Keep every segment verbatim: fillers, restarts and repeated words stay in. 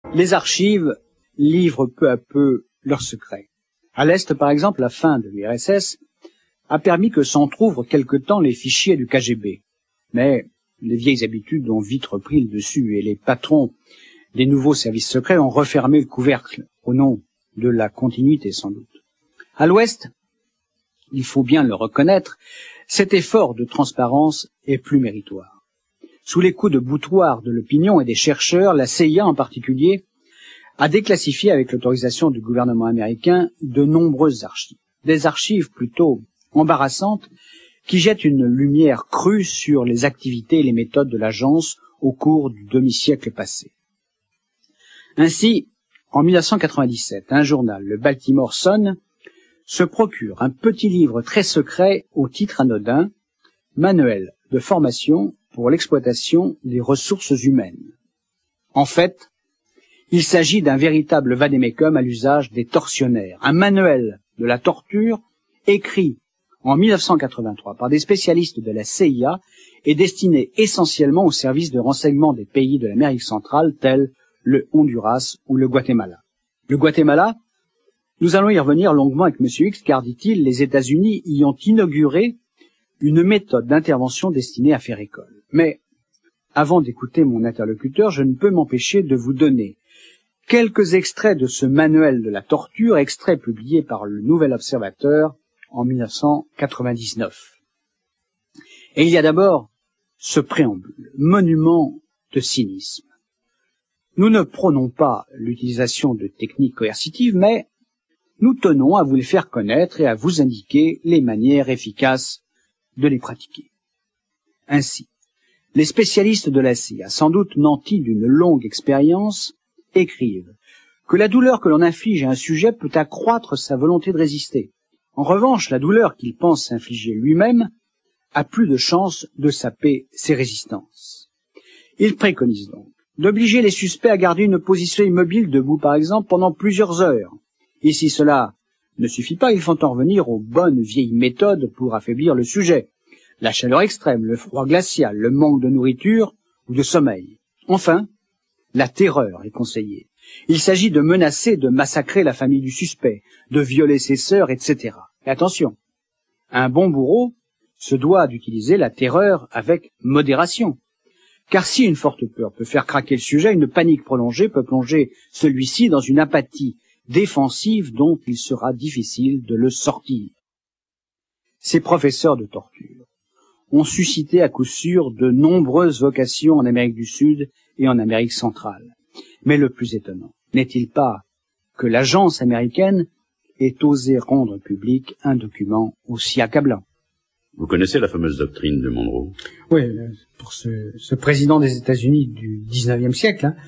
Les archives livrent peu à peu leurs secrets. À l'Est, par exemple, la fin de l'U R S S a permis que s'entr'ouvrent quelque temps les fichiers du K G B. Mais les vieilles habitudes ont vite repris le dessus et les patrons des nouveaux services secrets ont refermé le couvercle au nom de la continuité, sans doute. À l'Ouest, il faut bien le reconnaître, cet effort de transparence est plus méritoire. Sous les coups de boutoir de l'opinion et des chercheurs, la C I A en particulier a déclassifié avec l'autorisation du gouvernement américain de nombreuses archives. Des archives plutôt embarrassantes qui jettent une lumière crue sur les activités et les méthodes de l'agence au cours du demi-siècle passé. Ainsi, en mille neuf cent quatre-vingt-dix-sept, un journal, le Baltimore Sun, se procure un petit livre très secret au titre anodin, Manuel de formation pour l'exploitation des ressources humaines. En fait, il s'agit d'un véritable vade-mecum à l'usage des tortionnaires, un manuel de la torture écrit en mille neuf cent quatre-vingt-trois par des spécialistes de la C I A et destiné essentiellement aux services de renseignement des pays de l'Amérique centrale tels le Honduras ou le Guatemala. Le Guatemala, nous allons y revenir longuement avec M. X, car, dit-il, les États-Unis y ont inauguré une méthode d'intervention destinée à faire école. Mais, avant d'écouter mon interlocuteur, je ne peux m'empêcher de vous donner quelques extraits de ce manuel de la torture, extraits publiés par le Nouvel Observateur en mille neuf cent quatre-vingt-dix-neuf. Et il y a d'abord ce préambule, monument de cynisme. Nous ne prônons pas l'utilisation de techniques coercitives, mais nous tenons à vous les faire connaître et à vous indiquer les manières efficaces de les pratiquer. Ainsi, les spécialistes de la C I A, sans doute nantis d'une longue expérience, écrivent que la douleur que l'on inflige à un sujet peut accroître sa volonté de résister. En revanche, la douleur qu'il pense s'infliger lui-même a plus de chances de saper ses résistances. Ils préconisent donc d'obliger les suspects à garder une position immobile debout, par exemple, pendant plusieurs heures. Et si cela ne suffit pas, ils font en revenir aux bonnes vieilles méthodes pour affaiblir le sujet. La chaleur extrême, le froid glacial, le manque de nourriture ou de sommeil. Enfin, la terreur est conseillée. Il s'agit de menacer de massacrer la famille du suspect, de violer ses sœurs, et cetera. Et attention, un bon bourreau se doit d'utiliser la terreur avec modération. Car si une forte peur peut faire craquer le sujet, une panique prolongée peut plonger celui-ci dans une apathie défensive dont il sera difficile de le sortir. Ces professeurs de torture ont suscité à coup sûr de nombreuses vocations en Amérique du Sud et en Amérique centrale. Mais le plus étonnant, n'est-il pas que l'agence américaine ait osé rendre public un document aussi accablant? Vous connaissez la fameuse doctrine de Monroe? Oui, pour ce, ce président des États-Unis du dix-neuvième siècle, hein,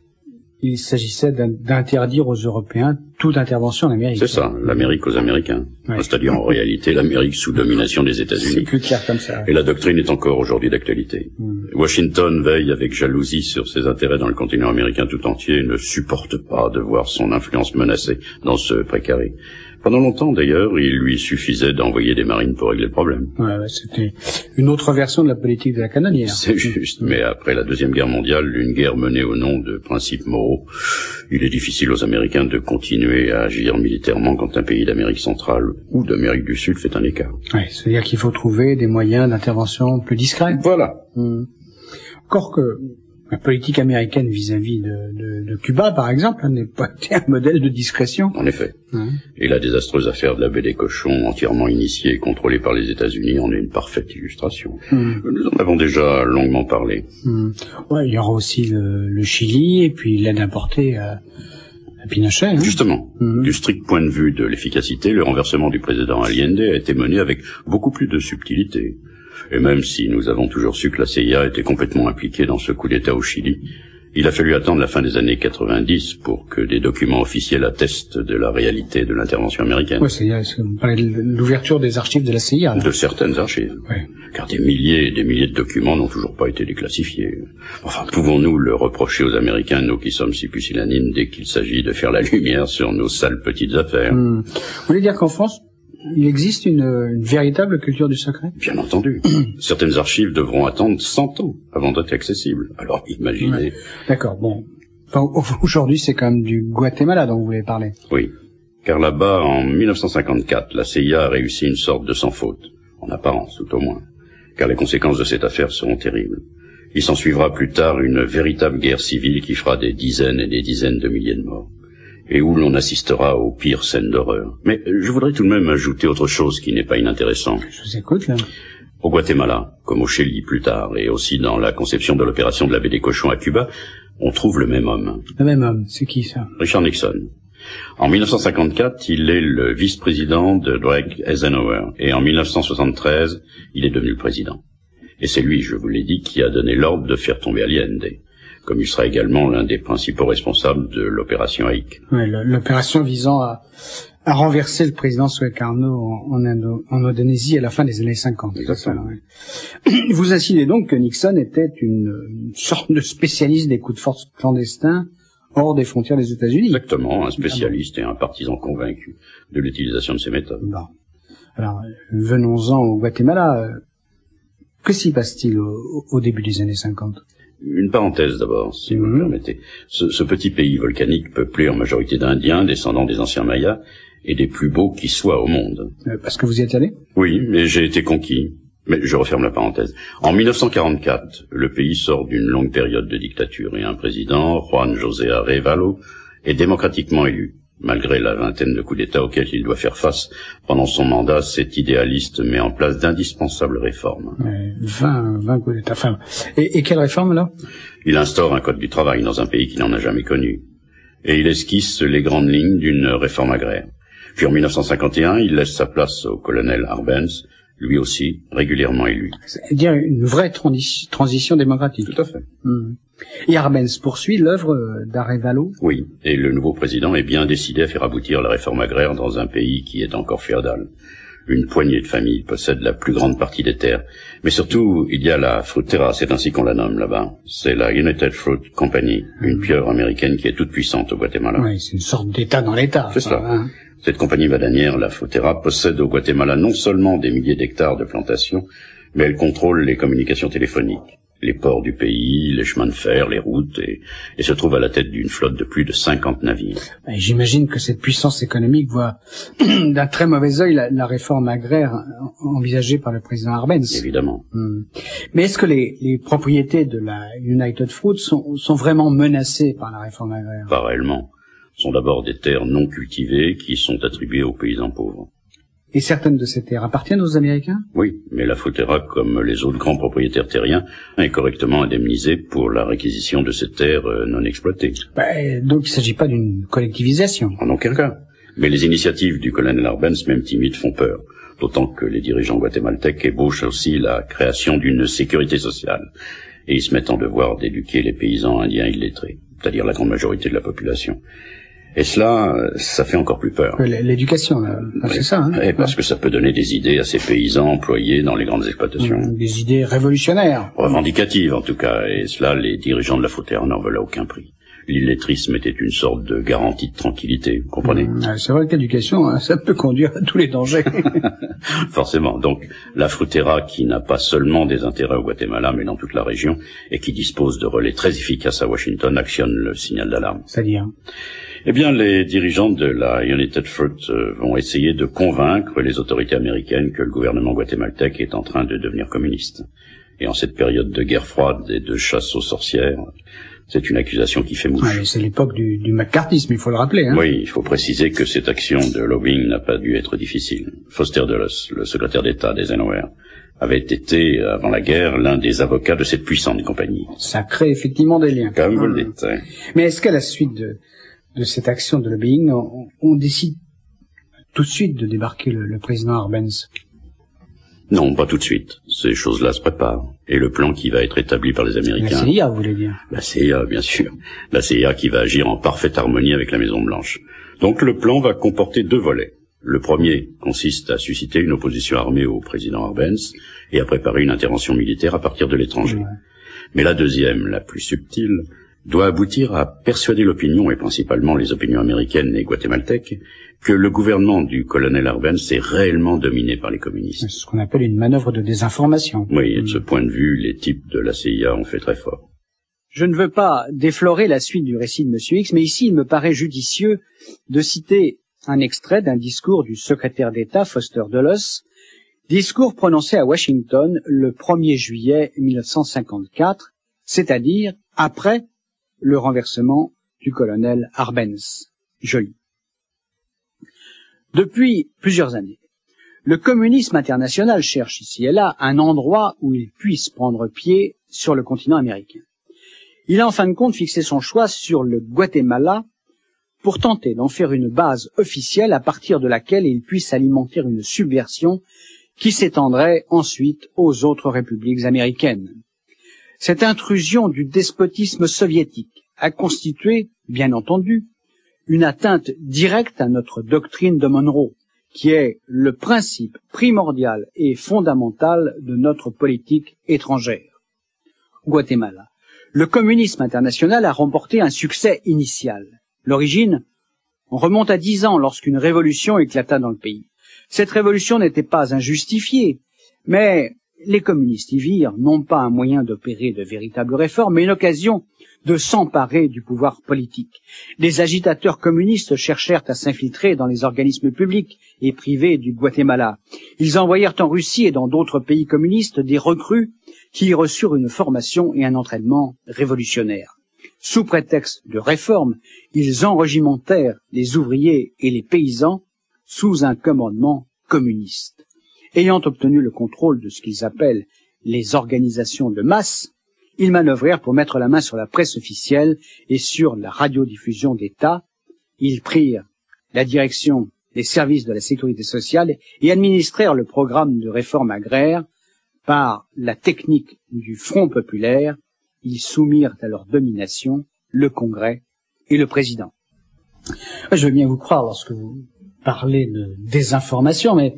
il s'agissait d'interdire aux Européens toute intervention en Amérique. C'est ça, l'Amérique aux Américains. Ouais. C'est-à-dire en réalité l'Amérique sous domination des États-Unis. C'est plus clair comme ça. Et la doctrine est encore aujourd'hui d'actualité. Mm. Washington veille avec jalousie sur ses intérêts dans le continent américain tout entier et ne supporte pas de voir son influence menacée dans ce précaré. Pendant longtemps, d'ailleurs, il lui suffisait d'envoyer des marines pour régler le problème. Ouais, ouais, c'était une autre version de la politique de la canonnière. C'est juste, mais après la Deuxième Guerre mondiale, une guerre menée au nom de principes moraux, il est difficile aux Américains de continuer à agir militairement quand un pays d'Amérique centrale ou d'Amérique du Sud fait un écart. Oui, c'est-à-dire qu'il faut trouver des moyens d'intervention plus discrets. Voilà. Hum. Encore que la politique américaine vis-à-vis de, de, de Cuba, par exemple, n'est pas un modèle de discrétion. En effet. Mmh. Et la désastreuse affaire de la baie des Cochons, entièrement initiée et contrôlée par les États-Unis, en est une parfaite illustration. Mmh. Nous en avons déjà longuement parlé. Mmh. Ouais, il y aura aussi le, le Chili et puis l'aide apportée à, à Pinochet. Hein. Justement, mmh. du strict point de vue de l'efficacité, le renversement du président Allende a été mené avec beaucoup plus de subtilité. Et même si nous avons toujours su que la C I A était complètement impliquée dans ce coup d'État au Chili, il a fallu attendre la fin des années quatre-vingt-dix pour que des documents officiels attestent de la réalité de l'intervention américaine. Oui, c'est l'ouverture des archives de la C I A. Là. De certaines archives. Oui. Car des milliers et des milliers de documents n'ont toujours pas été déclassifiés. Enfin, pouvons-nous le reprocher aux Américains, nous qui sommes si pusillanimes, dès qu'il s'agit de faire la lumière sur nos sales petites affaires? Hum. Vous voulez dire qu'en France, il existe une, une véritable culture du secret? Bien entendu. Certaines archives devront attendre cent ans avant d'être accessibles. Alors imaginez... Ouais. D'accord, bon. Enfin, aujourd'hui, c'est quand même du Guatemala dont vous voulez parler. Oui, car là-bas, en mille neuf cent cinquante-quatre, la C I A a réussi une sorte de sans faute, en apparence tout au moins, car les conséquences de cette affaire seront terribles. Il s'en suivra plus tard une véritable guerre civile qui fera des dizaines et des dizaines de milliers de morts, et où l'on assistera aux pires scènes d'horreur. Mais je voudrais tout de même ajouter autre chose qui n'est pas inintéressant. Je vous écoute, là. Au Guatemala, comme au Chili plus tard, et aussi dans la conception de l'opération de la baie des Cochons à Cuba, on trouve le même homme. Le même homme, c'est qui ça? Richard Nixon. En mille neuf cent cinquante-quatre, il est le vice-président de Dwight Eisenhower, et en mille neuf cent soixante-treize, il est devenu le président. Et c'est lui, je vous l'ai dit, qui a donné l'ordre de faire tomber Allende, comme il sera également l'un des principaux responsables de l'opération Haïk. Oui, l'opération visant à, à renverser le président Sukarno en, en, Indo, en Indonésie à la fin des années cinquante. Exactement. Ça, ouais. Vous insinuez donc que Nixon était une, une sorte de spécialiste des coups de force clandestins hors des frontières des États-Unis. Exactement, un spécialiste et un partisan convaincu de l'utilisation de ces méthodes. Bon. Alors, venons-en au Guatemala. Que s'y passe-t-il au, au début des années cinquante? Une parenthèse d'abord, si mmh. vous me permettez. Ce, ce petit pays volcanique peuplé en majorité d'Indiens, descendants des anciens Mayas, est des plus beaux qui soient au monde. Euh, parce que vous y êtes allé? Oui, mais j'ai été conquis. Mais je referme la parenthèse. En mille neuf cent quarante-quatre, le pays sort d'une longue période de dictature et un président, Juan José Arevalo, est démocratiquement élu. Malgré la vingtaine de coups d'État auxquels il doit faire face pendant son mandat, cet idéaliste met en place d'indispensables réformes. Ouais, vingt, vingt coups d'État. Enfin, et, et quelles réformes, là? Il instaure un code du travail dans un pays qui n'en a jamais connu. Et il esquisse les grandes lignes d'une réforme agraire. Puis en mille neuf cent cinquante et un, il laisse sa place au colonel Arbenz, lui aussi régulièrement élu. C'est-à-dire une vraie transi- transition démocratique. Tout à fait. Mmh. Et Arbenz poursuit l'œuvre d'Arevalo? Oui, et le nouveau président est bien décidé à faire aboutir la réforme agraire dans un pays qui est encore féodal. Une poignée de familles possède la plus grande partie des terres. Mais surtout, il y a la Frutera, c'est ainsi qu'on la nomme là-bas. C'est la United Fruit Company, une pieuvre américaine qui est toute puissante au Guatemala. Oui, c'est une sorte d'État dans l'État. C'est cela. Hein. Cette compagnie bananière, la Frutera, possède au Guatemala non seulement des milliers d'hectares de plantations, mais elle contrôle les communications téléphoniques, les ports du pays, les chemins de fer, les routes, et, et se trouve à la tête d'une flotte de plus de cinquante navires. Et j'imagine que cette puissance économique voit d'un très mauvais œil la, la réforme agraire envisagée par le président Arbenz. Évidemment. Hum. Mais est-ce que les, les propriétés de la United Fruit sont, sont vraiment menacées par la réforme agraire? Pas réellement. Ce sont d'abord des terres non cultivées qui sont attribuées aux paysans pauvres. Et certaines de ces terres appartiennent aux Américains? Oui, mais la Frutera, comme les autres grands propriétaires terriens, est correctement indemnisée pour la réquisition de ces terres non exploitées. Ben, donc il ne s'agit pas d'une collectivisation. En aucun cas. Mais les initiatives du colonel Arbenz, même timides, font peur. D'autant que les dirigeants guatémaltèques ébauchent aussi la création d'une sécurité sociale. Et ils se mettent en devoir d'éduquer les paysans indiens illettrés, c'est-à-dire la grande majorité de la population. Et cela, ça fait encore plus peur. L'éducation, là, oui. C'est ça. Hein, et parce que ça peut donner des idées à ces paysans employés dans les grandes exploitations. Des idées révolutionnaires. Revendicatives, en tout cas. Et cela, les dirigeants de la Frutera n'en veulent à aucun prix. L'illettrisme était une sorte de garantie de tranquillité, vous comprenez? Mmh, c'est vrai que l'éducation, ça peut conduire à tous les dangers. Forcément. Donc, la Frutera, qui n'a pas seulement des intérêts au Guatemala, mais dans toute la région, et qui dispose de relais très efficaces à Washington, actionne le signal d'alarme. C'est-à-dire? Eh bien, les dirigeants de la United Fruit euh, vont essayer de convaincre les autorités américaines que le gouvernement guatémaltèque est en train de devenir communiste. Et en cette période de guerre froide et de chasse aux sorcières, c'est une accusation qui fait mouche. Ouais, c'est l'époque du, du macartisme, il faut le rappeler. Hein. Oui, il faut préciser que cette action de lobbying n'a pas dû être difficile. Foster Dulles, le secrétaire d'État d'Eisenhower, avait été, avant la guerre, l'un des avocats de cette puissante compagnie. Ça crée effectivement des liens. Comme vous le dites. Hein. Mais est-ce qu'à la suite de, de cette action de lobbying, on, on décide tout de suite de débarquer le, le président Arbenz? Non, pas tout de suite. Ces choses-là se préparent. Et le plan qui va être établi par les Américains... La C I A, vous voulez dire? La C I A, bien sûr. La C I A qui va agir en parfaite harmonie avec la Maison-Blanche. Donc le plan va comporter deux volets. Le premier consiste à susciter une opposition armée au président Arbenz et à préparer une intervention militaire à partir de l'étranger. Ouais. Mais la deuxième, la plus subtile, doit aboutir à persuader l'opinion, et principalement les opinions américaines et guatémaltèques, que le gouvernement du colonel Arbenz est réellement dominé par les communistes. C'est ce qu'on appelle une manœuvre de désinformation. Oui, et de ce point de vue, les types de la C I A ont fait très fort. Je ne veux pas déflorer la suite du récit de Monsieur X, mais ici il me paraît judicieux de citer un extrait d'un discours du secrétaire d'État Foster Dulles, discours prononcé à Washington le premier juillet mille neuf cent cinquante-quatre, c'est-à-dire après le renversement du colonel Arbenz. Je lis. Depuis plusieurs années, le communisme international cherche ici et là un endroit où il puisse prendre pied sur le continent américain. Il a en fin de compte fixé son choix sur le Guatemala pour tenter d'en faire une base officielle à partir de laquelle il puisse alimenter une subversion qui s'étendrait ensuite aux autres républiques américaines. Cette intrusion du despotisme soviétique a constitué, bien entendu, une atteinte directe à notre doctrine de Monroe, qui est le principe primordial et fondamental de notre politique étrangère. Guatemala. Le communisme international a remporté un succès initial. L'origine remonte à dix ans lorsqu'une révolution éclata dans le pays. Cette révolution n'était pas injustifiée, mais les communistes y virent non pas un moyen d'opérer de véritables réformes, mais une occasion de s'emparer du pouvoir politique. Les agitateurs communistes cherchèrent à s'infiltrer dans les organismes publics et privés du Guatemala. Ils envoyèrent en Russie et dans d'autres pays communistes des recrues qui y reçurent une formation et un entraînement révolutionnaires. Sous prétexte de réforme, ils enrégimentèrent les ouvriers et les paysans sous un commandement communiste. Ayant obtenu le contrôle de ce qu'ils appellent les organisations de masse, ils manœuvrèrent pour mettre la main sur la presse officielle et sur la radiodiffusion d'État. Ils prirent la direction des services de la sécurité sociale et administrèrent le programme de réforme agraire par la technique du Front populaire. Ils soumirent à leur domination le Congrès et le président. Je veux bien vous croire lorsque vous parlez de désinformation, mais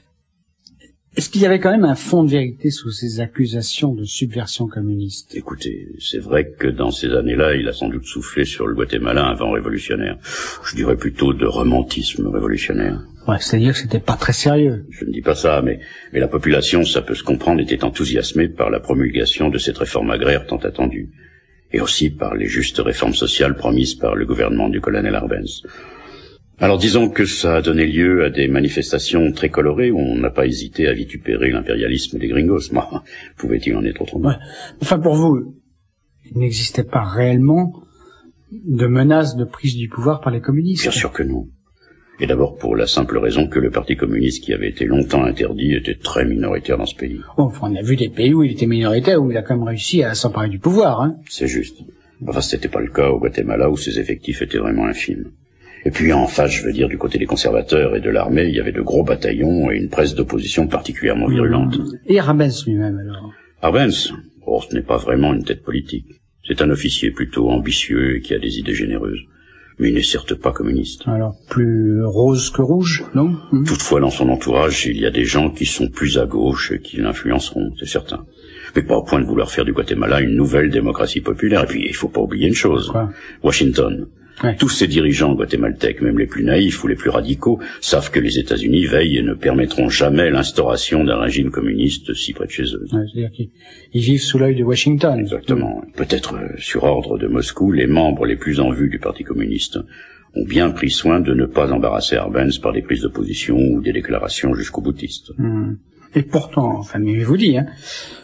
est-ce qu'il y avait quand même un fond de vérité sous ces accusations de subversion communiste? Écoutez, c'est vrai que dans ces années-là, il a sans doute soufflé sur le Guatemala un vent révolutionnaire. Je dirais plutôt de romantisme révolutionnaire. Ouais, c'est-à-dire que c'était pas très sérieux. Je ne dis pas ça, mais, mais la population, ça peut se comprendre, était enthousiasmée par la promulgation de cette réforme agraire tant attendue. Et aussi par les justes réformes sociales promises par le gouvernement du colonel Arbenz. Alors disons que ça a donné lieu à des manifestations très colorées où on n'a pas hésité à vitupérer l'impérialisme des gringos. Moi, pouvait-il en être autrement? Ouais. Enfin, pour vous, il n'existait pas réellement de menace de prise du pouvoir par les communistes? Bien sûr que non. Et d'abord pour la simple raison que le Parti communiste, qui avait été longtemps interdit, était très minoritaire dans ce pays. Bon, enfin, on a vu des pays où il était minoritaire, où il a quand même réussi à s'emparer du pouvoir, hein. C'est juste. Enfin, c'était pas le cas au Guatemala, où ses effectifs étaient vraiment infimes. Et puis en face, je veux dire, du côté des conservateurs et de l'armée, il y avait de gros bataillons et une presse d'opposition particulièrement virulente. Et Arbenz lui-même, alors? Arbenz, oh, ce n'est pas vraiment une tête politique. C'est un officier plutôt ambitieux et qui a des idées généreuses. Mais il n'est certes pas communiste. Alors, plus rose que rouge, non? Mmh. Toutefois, dans son entourage, il y a des gens qui sont plus à gauche et qui l'influenceront, c'est certain. Mais pas au point de vouloir faire du Guatemala une nouvelle démocratie populaire. Et puis, il faut pas oublier une chose. Quoi? Washington. Ouais. Tous ces dirigeants guatémaltèques, même les plus naïfs ou les plus radicaux, savent que les États-Unis veillent et ne permettront jamais l'instauration d'un régime communiste si près de chez eux. Ouais, c'est-à-dire qu'ils vivent sous l'œil de Washington. Exactement. Mmh. Peut-être euh, sur ordre de Moscou, les membres les plus en vue du Parti communiste ont bien pris soin de ne pas embarrasser Arbenz par des prises de position ou des déclarations jusqu'au boutiste. Mmh. Et pourtant, enfin, mais je vous dis, hein,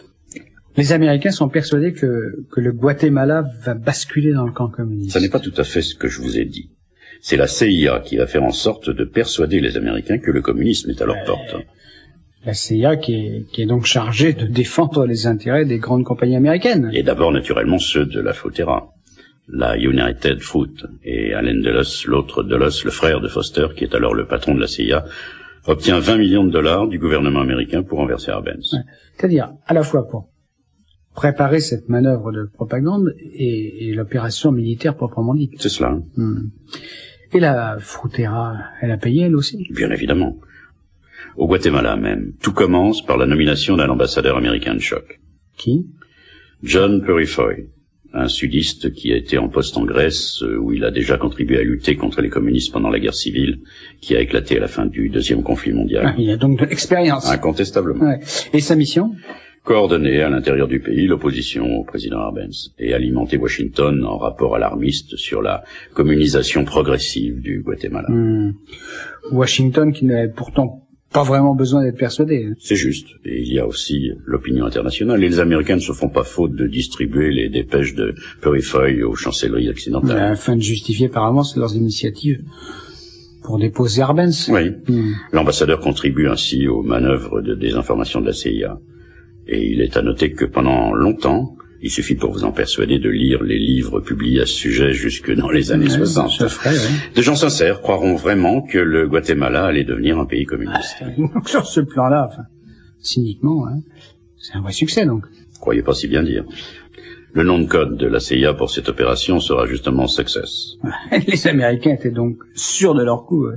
les Américains sont persuadés que, que le Guatemala va basculer dans le camp communiste. Ça n'est pas tout à fait ce que je vous ai dit. C'est la C I A qui va faire en sorte de persuader les Américains que le communisme est à leur euh, porte. La C I A qui est, qui est donc chargée de défendre les intérêts des grandes compagnies américaines. Et d'abord, naturellement, ceux de la Frontera, la United Fruit, et Allen Dulles, l'autre Dulles, le frère de Foster, qui est alors le patron de la C I A, obtient vingt millions de dollars du gouvernement américain pour renverser Arbenz. Ouais. C'est-à-dire, à la fois pour préparer cette manœuvre de propagande et, et l'opération militaire proprement dite. C'est cela. Hmm. Et la Frontera, elle a payé elle aussi? Bien évidemment. Au Guatemala même, tout commence par la nomination d'un ambassadeur américain de choc. Qui? John Purifoy, un sudiste qui a été en poste en Grèce, où il a déjà contribué à lutter contre les communistes pendant la guerre civile, qui a éclaté à la fin du deuxième conflit mondial. Ah, il a donc de l'expérience. Incontestablement. Ouais. Et sa mission? coordonner à l'intérieur du pays l'opposition au président Arbenz et alimenter Washington en rapport alarmiste sur la communisation progressive du Guatemala. Mmh. Washington qui n'avait pourtant pas vraiment besoin d'être persuadé. C'est juste. Et il y a aussi l'opinion internationale. Et les Américains ne se font pas faute de distribuer les dépêches de Purifoy aux chancelleries occidentales. Afin de justifier par avance leurs initiatives pour déposer Arbenz. Oui. Mmh. L'ambassadeur contribue ainsi aux manœuvres de désinformation de la C I A. Et il est à noter que pendant longtemps, il suffit pour vous en persuader de lire les livres publiés à ce sujet jusque dans les années ouais, soixante. Ferait, ouais. Des gens sincères croiront vraiment que le Guatemala allait devenir un pays communiste. Ah, donc sur ce plan-là, enfin, cyniquement, hein, c'est un vrai succès donc. Croyez pas si bien dire. Le nom de code de la C I A pour cette opération sera justement Success. Les Américains étaient donc sûrs de leur coup. Ouais.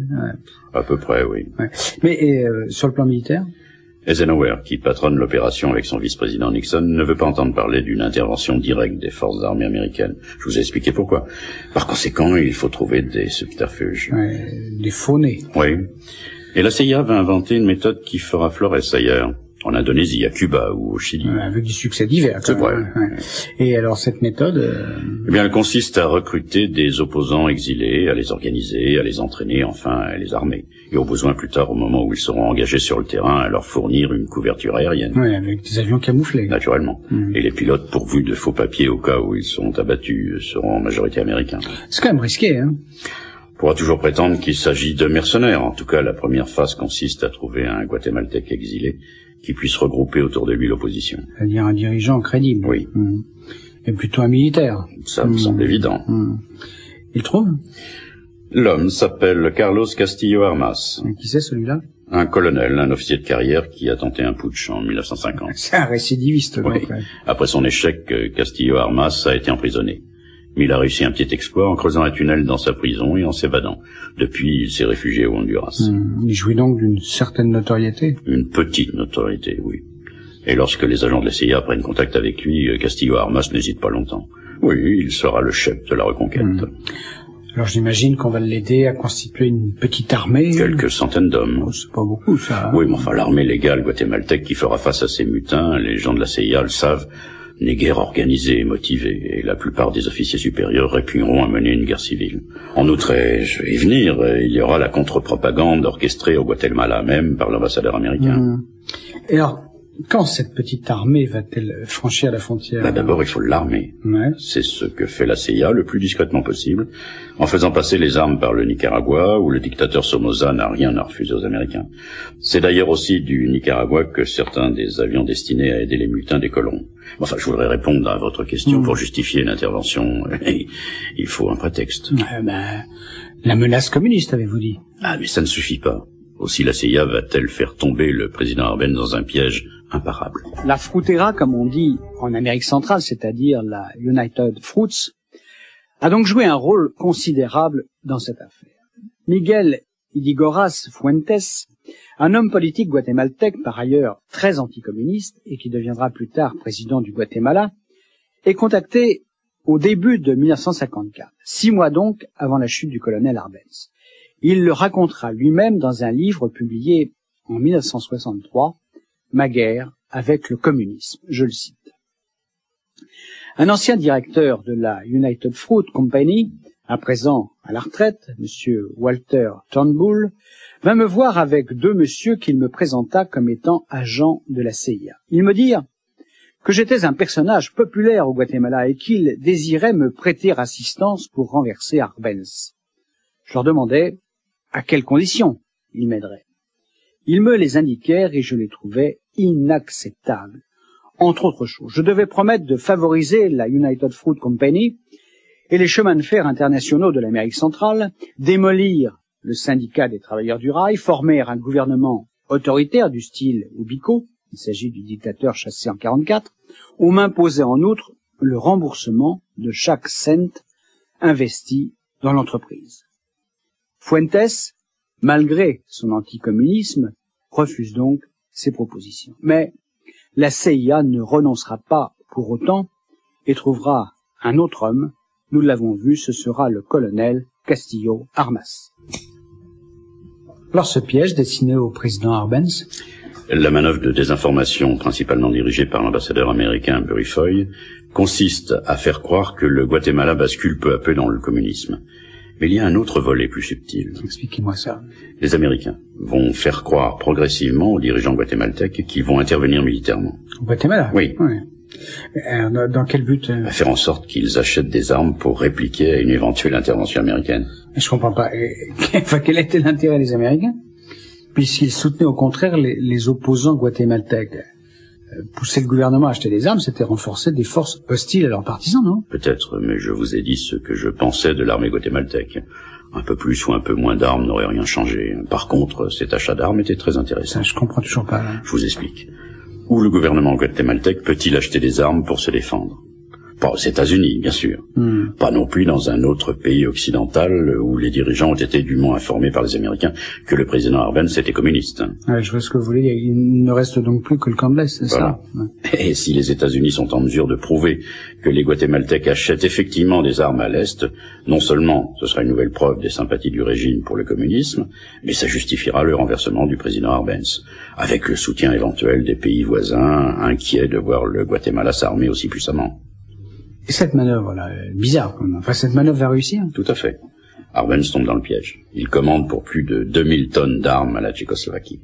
À peu près, oui. Ouais. Mais et, euh, sur le plan militaire? Eisenhower, qui patronne l'opération avec son vice-président Nixon, ne veut pas entendre parler d'une intervention directe des forces armées américaines. Je vous ai expliqué pourquoi. Par conséquent, il faut trouver des subterfuges. Ouais, des faux nez. Oui. Et la C I A va inventer une méthode qui fera florès ailleurs. En Indonésie, à Cuba ou au Chili. Ouais, avec du succès divers. C'est vrai. Ouais. Et alors cette méthode euh... Eh bien, elle consiste à recruter des opposants exilés, à les organiser, à les entraîner, enfin à les armer. Et au besoin plus tard, au moment où ils seront engagés sur le terrain, à leur fournir une couverture aérienne. Oui, avec des avions camouflés. Naturellement. Mmh. Et les pilotes, pourvus de faux papiers au cas où ils sont abattus, seront en majorité américains. C'est quand même risqué, hein. On pourra toujours prétendre qu'il s'agit de mercenaires. En tout cas, la première phase consiste à trouver un Guatémaltèque exilé qui puisse regrouper autour de lui l'opposition. C'est-à-dire un dirigeant crédible. Oui. Mmh. Et plutôt un militaire. Ça me mmh. semble évident. Mmh. Il trouve? L'homme s'appelle Carlos Castillo Armas. Et qui c'est celui-là? Un colonel, un officier de carrière qui a tenté un putsch en mille neuf cent cinquante. C'est un récidiviste, oui. donc. Ouais. Après son échec, Castillo Armas a été emprisonné. Mais il a réussi un petit exploit en creusant un tunnel dans sa prison et en s'évadant. Depuis, il s'est réfugié au Honduras. Mmh. Il jouit donc d'une certaine notoriété. Une petite notoriété, oui. Et lorsque les agents de la C I A prennent contact avec lui, Castillo Armas n'hésite pas longtemps. Oui, il sera le chef de la reconquête. Mmh. Alors j'imagine qu'on va l'aider à constituer une petite armée. Quelques centaines d'hommes. Oh, c'est pas beaucoup, ça. Hein. Oui, mais enfin, l'armée légale guatémaltèque qui fera face à ces mutins, les gens de la C I A le savent, n'est guère organisée et motivée, et la plupart des officiers supérieurs répugneront à mener une guerre civile. En outre, et je vais y venir, il y aura la contre-propagande orchestrée au Guatemala même par l'ambassadeur américain. Mmh. Et alors, quand cette petite armée va-t-elle franchir la frontière? Bah, d'abord, il faut l'armer. Ouais. C'est ce que fait la C I A le plus discrètement possible, en faisant passer les armes par le Nicaragua, où le dictateur Somoza n'a rien à refuser aux Américains. C'est d'ailleurs aussi du Nicaragua que certains des avions destinés à aider les mutins décolleront. Enfin, je voudrais répondre à votre question. Mmh. Pour justifier une intervention, il faut un prétexte. Euh, ben, la menace communiste, avez-vous dit? Ah, mais ça ne suffit pas. Aussi la C I A va-t-elle faire tomber le président Arbenz dans un piège imparable? La Fruitera, comme on dit en Amérique centrale, c'est-à-dire la United Fruits, a donc joué un rôle considérable dans cette affaire. Miguel Idigoras Fuentes, un homme politique guatémaltèque par ailleurs très anticommuniste et qui deviendra plus tard président du Guatemala, est contacté au début de mille neuf cent cinquante-quatre, six mois donc avant la chute du colonel Arbenz. Il le racontera lui-même dans un livre publié en mille neuf cent soixante-trois, Ma guerre avec le communisme, je le cite. Un ancien directeur de la United Fruit Company, à présent à la retraite, monsieur Walter Turnbull, vint me voir avec deux messieurs qu'il me présenta comme étant agents de la C I A. Ils me dirent que j'étais un personnage populaire au Guatemala et qu'ils désiraient me prêter assistance pour renverser Arbenz. Je leur demandais à quelles conditions ils m'aideraient. Ils me les indiquèrent et je les trouvais inacceptables. Entre autres choses, je devais promettre de favoriser la United Fruit Company et les chemins de fer internationaux de l'Amérique centrale, démolir le syndicat des travailleurs du rail, former un gouvernement autoritaire du style Ubico, il s'agit du dictateur chassé en quarante-quatre, ou m'imposer en outre le remboursement de chaque cent investi dans l'entreprise. Fuentes, malgré son anticommunisme, refuse donc ces propositions. Mais la C I A ne renoncera pas pour autant et trouvera un autre homme. Nous l'avons vu, ce sera le colonel Castillo Armas. Alors ce piège destiné au président Arbenz? La manœuvre de désinformation, principalement dirigée par l'ambassadeur américain Bury Foy, consiste à faire croire que le Guatemala bascule peu à peu dans le communisme. Mais il y a un autre volet plus subtil. Expliquez-moi ça. Les Américains vont faire croire progressivement aux dirigeants guatémaltèques qu'ils vont intervenir militairement. Au Guatemala? Oui. Oui. Alors, dans quel but? À faire en sorte qu'ils achètent des armes pour répliquer à une éventuelle intervention américaine. Je comprends pas. Enfin, quel était l'intérêt des Américains? Puisqu'ils soutenaient au contraire les, les opposants guatémaltèques. Pousser le gouvernement à acheter des armes, c'était renforcer des forces hostiles à leurs partisans, non? Peut-être, mais je vous ai dit ce que je pensais de l'armée guatémaltèque. Un peu plus ou un peu moins d'armes n'aurait rien changé. Par contre, cet achat d'armes était très intéressant. Ça, je comprends toujours pas. Là. Je vous explique. Où le gouvernement guatémaltèque peut-il acheter des armes pour se défendre? Pas aux États-Unis, bien sûr. Hmm. Pas non plus dans un autre pays occidental où les dirigeants ont été dûment informés par les Américains que le président Arbenz était communiste. Ouais, je vois ce que vous voulez dire. Il ne reste donc plus que le camp de l'Est, c'est voilà. ça? Ouais. Et si les États-Unis sont en mesure de prouver que les Guatémaltèques achètent effectivement des armes à l'Est, non seulement ce sera une nouvelle preuve des sympathies du régime pour le communisme, mais ça justifiera le renversement du président Arbenz, avec le soutien éventuel des pays voisins, inquiets de voir le Guatemala s'armer aussi puissamment. Et cette manœuvre-là, bizarre, quand même. Enfin, cette manœuvre va réussir? Tout à fait. Arbenz tombe dans le piège. Il commande pour plus de deux mille tonnes d'armes à la Tchécoslovaquie.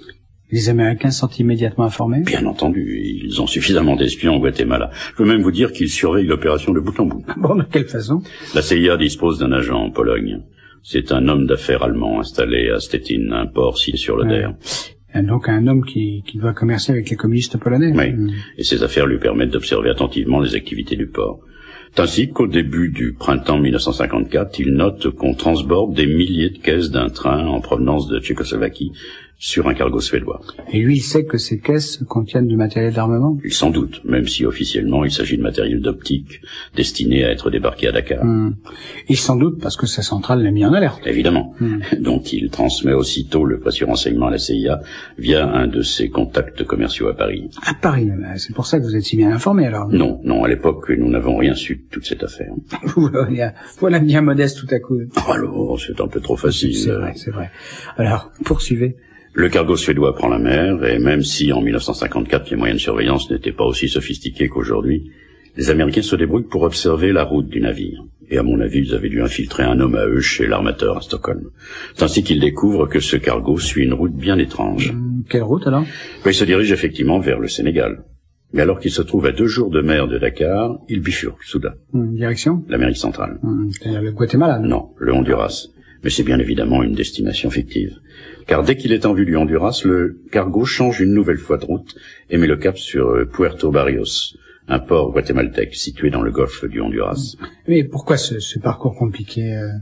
Les Américains sont immédiatement informés? Bien entendu. Ils ont suffisamment d'espions au Guatemala. Je peux même vous dire qu'ils surveillent l'opération de bout en bout. Bon, de quelle façon? La C I A dispose d'un agent en Pologne. C'est un homme d'affaires allemand installé à Stettin, un port situé sur l'Oder. Ouais. Donc un homme qui, qui doit commercer avec les communistes polonais. Oui, mmh. Et ses affaires lui permettent d'observer attentivement les activités du port. C'est ainsi qu'au début du printemps mille neuf cent cinquante-quatre, il note qu'on transborde des milliers de caisses d'un train en provenance de Tchécoslovaquie sur un cargo suédois. Et lui, il sait que ces caisses contiennent du matériel d'armement? Il s'en doute, même si officiellement il s'agit de matériel d'optique destiné à être débarqué à Dakar. Mmh. Il s'en doute parce que sa centrale l'a mis en alerte. Évidemment. Mmh. Donc il transmet aussitôt le précieux renseignement à la C I A via un de ses contacts commerciaux à Paris. À Paris, c'est pour ça que vous êtes si bien informé alors? Non, non, à l'époque nous n'avons rien su de toute cette affaire. voilà, voilà bien modeste tout à coup. Alors, c'est un peu trop facile. C'est vrai, c'est vrai. Alors, poursuivez. Le cargo suédois prend la mer, et même si en mille neuf cent cinquante-quatre les moyens de surveillance n'étaient pas aussi sophistiqués qu'aujourd'hui, les Américains se débrouillent pour observer la route du navire. Et à mon avis, ils avaient dû infiltrer un homme à eux chez l'armateur à Stockholm. C'est ainsi qu'ils découvrent que ce cargo suit une route bien étrange. Mmh, quelle route alors? Il se dirige effectivement vers le Sénégal. Mais alors qu'il se trouve à deux jours de mer de Dakar, il bifurque soudain. Mmh, direction? L'Amérique centrale. Mmh, c'est-à-dire le Guatemala? Non, le Honduras. Mais c'est bien évidemment une destination fictive. Car dès qu'il est en vue du Honduras, le cargo change une nouvelle fois de route et met le cap sur Puerto Barrios, un port guatémaltèque situé dans le golfe du Honduras. Mais pourquoi ce, ce parcours compliqué euh,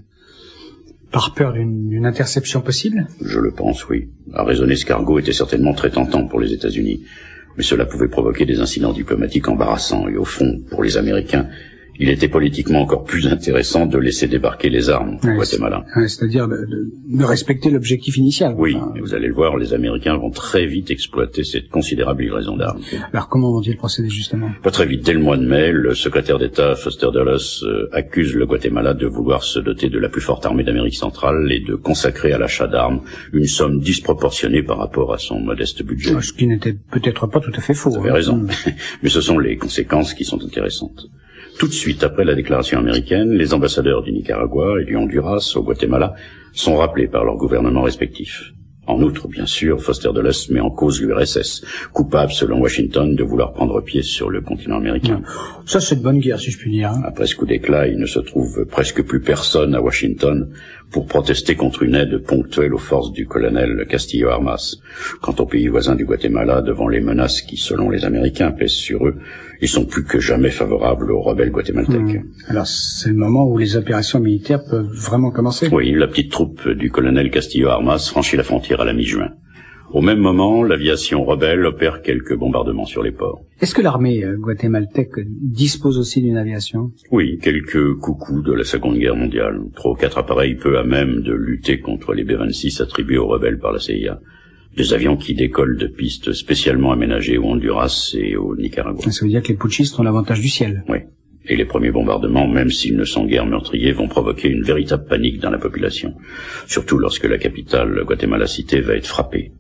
Par peur d'une interception possible? Je le pense, oui. À raisonner, ce cargo était certainement très tentant pour les États-Unis. Mais cela pouvait provoquer des incidents diplomatiques embarrassants. Et au fond, pour les Américains, il était politiquement encore plus intéressant de laisser débarquer les armes au ouais, Guatemala. Ouais, c'est-à-dire de, de, de respecter l'objectif initial. Oui, enfin, et vous allez le voir, les Américains vont très vite exploiter cette considérable livraison d'armes. Alors comment vont-ils procéder justement? Pas très vite. Dès le mois de mai, le secrétaire d'État Foster Dulles euh, accuse le Guatemala de vouloir se doter de la plus forte armée d'Amérique centrale et de consacrer à l'achat d'armes une somme disproportionnée par rapport à son modeste budget. Ce qui n'était peut-être pas tout à fait faux. Vous avez hein. raison, mais ce sont les conséquences qui sont intéressantes. Tout de suite après la déclaration américaine, les ambassadeurs du Nicaragua et du Honduras au Guatemala sont rappelés par leurs gouvernements respectifs. En outre, bien sûr, Foster Dulles met en cause l'U R S S, coupable selon Washington de vouloir prendre pied sur le continent américain. Ça, c'est de bonne guerre, si je puis dire. Hein. Après ce coup d'éclat, il ne se trouve presque plus personne à Washington pour protester contre une aide ponctuelle aux forces du colonel Castillo Armas. Quant aux pays voisins du Guatemala, devant les menaces qui, selon les Américains, pèsent sur eux, ils sont plus que jamais favorables aux rebelles guatémaltèques. Mmh. Alors, c'est le moment où les opérations militaires peuvent vraiment commencer? Oui, la petite troupe du colonel Castillo Armas franchit la frontière à la mi-juin. Au même moment, l'aviation rebelle opère quelques bombardements sur les ports. Est-ce que l'armée euh, guatémaltèque dispose aussi d'une aviation? Oui, quelques coucous de la Seconde Guerre mondiale. Trois ou quatre appareils peu à même de lutter contre les B vingt-six attribués aux rebelles par la C I A. Des avions qui décollent de pistes spécialement aménagées au Honduras et au Nicaragua. Ça veut dire que les putschistes ont l'avantage du ciel. Oui. Et les premiers bombardements, même s'ils ne sont guère meurtriers, vont provoquer une véritable panique dans la population. Surtout lorsque la capitale, Guatemala Cité, va être frappée.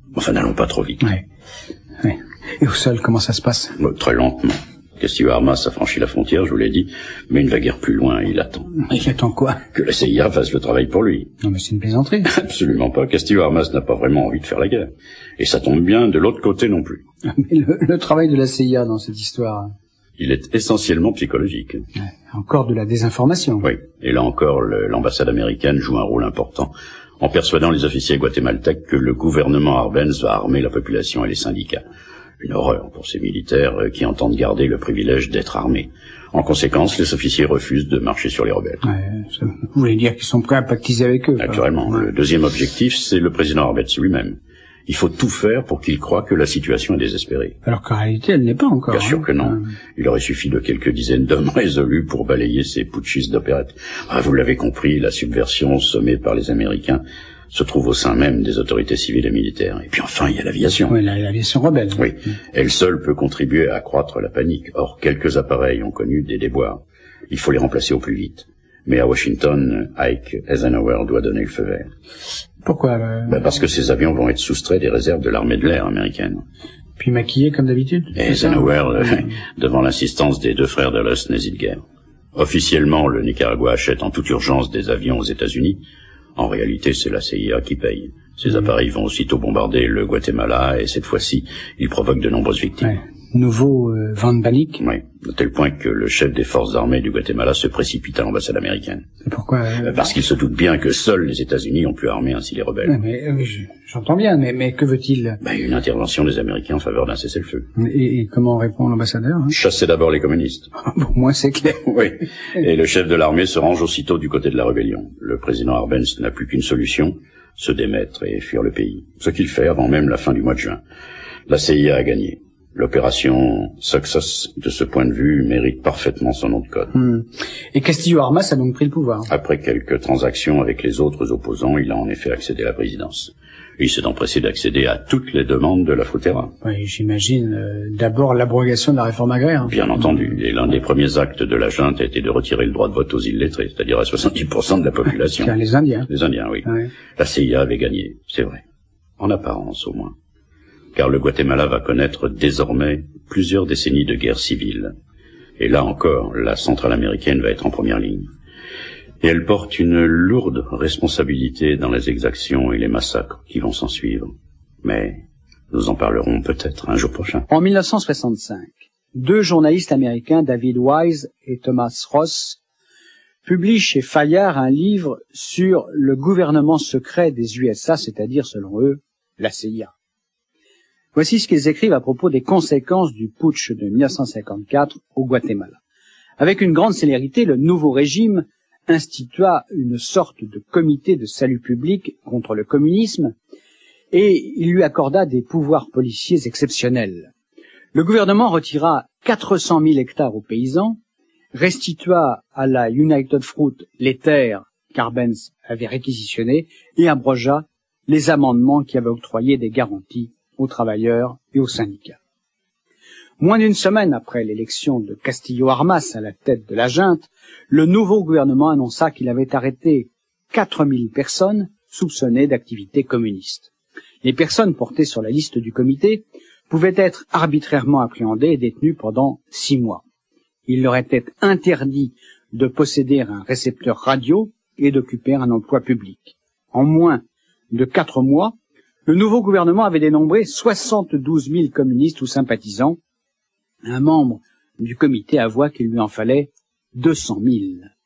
Enfin, n'allons pas trop vite. Ouais. Ouais. Et au sol, comment ça se passe? Bon, très lentement. Castillo Armas a franchi la frontière, je vous l'ai dit, mais il ne va guère plus loin, il attend. Il attend quoi? Que la C I A fasse le travail pour lui. Non, mais c'est une plaisanterie. Absolument pas. Castillo Armas n'a pas vraiment envie de faire la guerre. Et ça tombe bien, de l'autre côté non plus. Mais le, le travail de la C I A dans cette histoire... Il est essentiellement psychologique. Ouais, encore de la désinformation. Oui. Et là encore, le, l'ambassade américaine joue un rôle important en persuadant les officiers guatémaltèques que le gouvernement Arbenz va armer la population et les syndicats. Une horreur pour ces militaires qui entendent garder le privilège d'être armés. En conséquence, les officiers refusent de marcher sur les rebelles. Ouais, ça, vous voulez dire qu'ils sont prêts à pactiser avec eux? Naturellement. Ouais. Le deuxième objectif, c'est le président Arbenz lui-même. Il faut tout faire pour qu'il croie que la situation est désespérée. Alors qu'en réalité, elle n'est pas encore. Bien sûr hein. que non. Euh... Il aurait suffi de quelques dizaines d'hommes résolus pour balayer ces putschistes d'opérette. Ah, vous l'avez compris, la subversion sommée par les Américains se trouve au sein même des autorités civiles et militaires. Et puis enfin, il y a l'aviation. Oui, l'aviation rebelle. Oui, elle seule peut contribuer à accroître la panique. Or, quelques appareils ont connu des déboires. Il faut les remplacer au plus vite. Mais à Washington, Ike Eisenhower doit donner le feu vert. Pourquoi euh... ben Parce que ces avions vont être soustraits des réserves de l'armée de l'air américaine. Puis maquillés comme d'habitude. Et Eisenhower, euh, devant l'insistance des deux frères Dulles, n'hésite guère. Officiellement, le Nicaragua achète en toute urgence des avions aux États-Unis. En réalité, c'est la C I A qui paye. Ces mmh. appareils vont aussitôt bombarder le Guatemala et cette fois-ci, ils provoquent de nombreuses victimes. Ouais. Nouveau euh, vent de panique. Oui, de tel point que le chef des forces armées du Guatemala se précipite à l'ambassade américaine. Et pourquoi euh... Parce qu'il se doute bien que seuls les États-Unis ont pu armer ainsi les rebelles. Ouais, mais euh, j'entends bien, mais, mais que veut-il? Ben, une intervention des Américains en faveur d'un cessez-le-feu. Et, et comment répond l'ambassadeur hein? Chasser d'abord les communistes. Bon, moi c'est clair. Oui, et le chef de l'armée se range aussitôt du côté de la rébellion. Le président Arbenz n'a plus qu'une solution, se démettre et fuir le pays. Ce qu'il fait avant même la fin du mois de juin. La C I A a gagné. L'opération Success, de ce point de vue, mérite parfaitement son nom de code. Hum. Et Castillo Armas a donc pris le pouvoir. Après quelques transactions avec les autres opposants, il a en effet accédé à la présidence. Il s'est empressé d'accéder à toutes les demandes de la Frontera. Oui, j'imagine euh, d'abord l'abrogation de la réforme agraire. Bien entendu. Et l'un des premiers actes de la junte a été de retirer le droit de vote aux illettrés, c'est-à-dire à soixante-dix pour cent de la population. C'est les Indiens. Les Indiens, oui. Ouais. La C I A avait gagné, c'est vrai. En apparence, au moins. Car le Guatemala va connaître désormais plusieurs décennies de guerre civile. Et là encore, la centrale américaine va être en première ligne. Et elle porte une lourde responsabilité dans les exactions et les massacres qui vont s'en suivre. Mais nous en parlerons peut-être un jour prochain. En mille neuf cent soixante-cinq, deux journalistes américains, David Wise et Thomas Ross, publient chez Fayard un livre sur le gouvernement secret des U S A, c'est-à-dire, selon eux, la C I A. Voici ce qu'ils écrivent à propos des conséquences du putsch de mille neuf cent cinquante-quatre au Guatemala. Avec une grande célérité, le nouveau régime institua une sorte de comité de salut public contre le communisme et il lui accorda des pouvoirs policiers exceptionnels. Le gouvernement retira quatre cent mille hectares aux paysans, restitua à la United Fruit les terres qu'Arbenz avait réquisitionnées et abrogea les amendements qui avaient octroyé des garanties aux travailleurs et aux syndicats. Moins d'une semaine après l'élection de Castillo Armas à la tête de la junte, le nouveau gouvernement annonça qu'il avait arrêté quatre mille personnes soupçonnées d'activités communistes. Les personnes portées sur la liste du comité pouvaient être arbitrairement appréhendées et détenues pendant six mois. Il leur était interdit de posséder un récepteur radio et d'occuper un emploi public. En moins de quatre mois, le nouveau gouvernement avait dénombré soixante-douze mille communistes ou sympathisants. Un membre du comité avoua qu'il lui en fallait deux cent mille.